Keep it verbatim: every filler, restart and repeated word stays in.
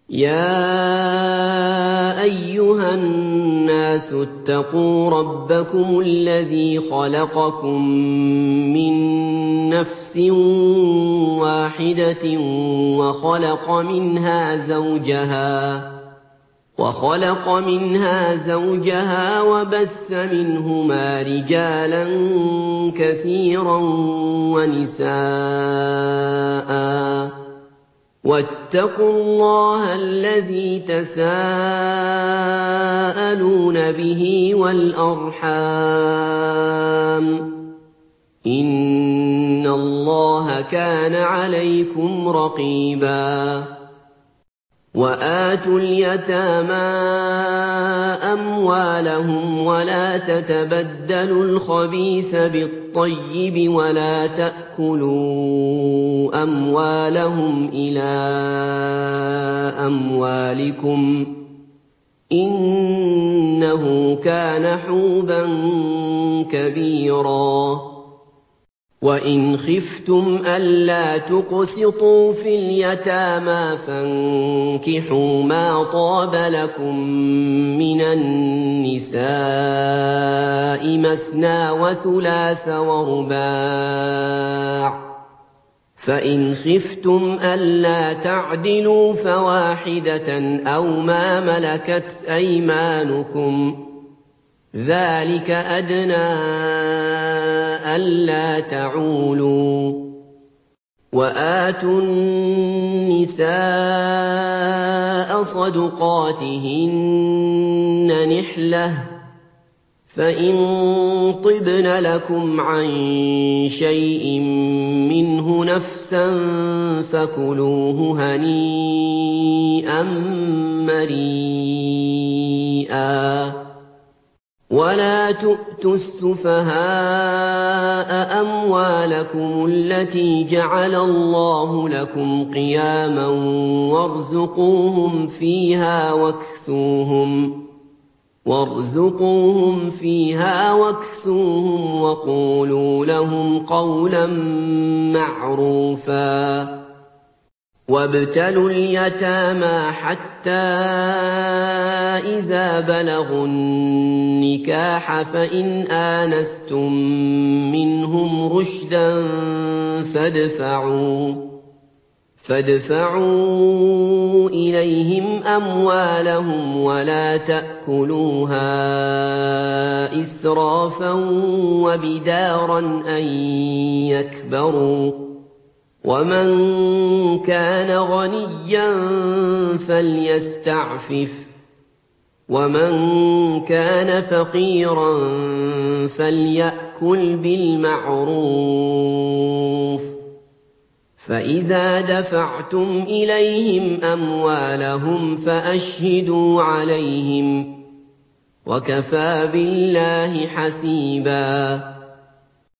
يَا أَيُّهَا النَّاسُ اتَّقُوا رَبَّكُمُ الَّذِي خَلَقَكُم مِّن نَّفْسٍ وَاحِدَةٍ وَخَلَقَ مِنْهَا زَوْجَهَا وَبَثَّ مِنْهُمَا رِجَالًا كَثِيرًا وَنِسَاءً ۚ وَاتَّقُوا اللَّهَ الَّذِي تَسَاءَلُونَ بِهِ وَالْأَرْحَامَ ۚ إِنَّ اللَّهَ كَانَ عَلَيْكُمْ رَقِيبًا. وَآتُوا الْيَتَامَىٰ أَمْوَالَهُمْ وَلَا تَتَبَدَّلُوا الْخَبِيثَ بِالطَّيِّبِ وَلَا تَأْكُلُوا أَمْوَالَهُمْ إِلَىٰ أَمْوَالِكُمْ ۚ إِنَّهُ كَانَ حُوبًا كَبِيرًا. وَإِنْ خِفْتُمْ أَلَّا تُقْسِطُوا فِي الْيَتَامَىٰ فَانكِحُوا مَا طَابَ لَكُم مِّنَ النِّسَاءِ مَثْنَىٰ وَثُلَاثَ وَرُبَاعَ ۖ فَإِنْ خِفْتُمْ أَلَّا تَعْدِلُوا فَوَاحِدَةً أَوْ مَا مَلَكَتْ أَيْمَانُكُمْ ۚ ذَٰلِكَ أَدْنَىٰ أَلَّا تَعُولُوا. وَآتُوا النِّسَاءَ صَدُقَاتِهِنَّ نِحْلَةً ۚ فَإِن طِبْنَ لَكُمْ عَن شَيْءٍ مِّنْهُ نَفْسًا فَكُلُوهُ هَنِيئًا مَّرِيئًا. وَلَا تُؤْتُوا السُّفَهَاءَ أَمْوَالَكُمُ الَّتِي جَعَلَ اللَّهُ لَكُمْ قِيَامًا وَارْزُقُوهُمْ فِيهَا وَاكْسُوهُمْ وَقُولُوا لَهُمْ قَوْلًا مَّعْرُوفًا. وَابْتَلُوا الْيَتَامَىٰ حَتَّىٰ إِذَا بَلَغُوا النِّكَاحَ فَإِنْ آنَسْتُم مِّنْهُمْ رُشْدًا فَادْفَعُوا إِلَيْهِمْ أَمْوَالَهُمْ وَلَا تَأْكُلُوهَا إِسْرَافًا وَبِدَارًا أَن يَكْبَرُوا ۚ وَمَن كَانَ غَنِيًّا فَلْيَسْتَعْفِفْ ۖ وَمَن كَانَ فَقِيرًا فَلْيَأْكُلْ بِالْمَعْرُوفِ ۚ فَإِذَا دَفَعْتُمْ إِلَيْهِمْ أَمْوَالَهُمْ فَأَشْهِدُوا عَلَيْهِمْ ۚ وَكَفَىٰ بِاللَّهِ حَسِيبًا.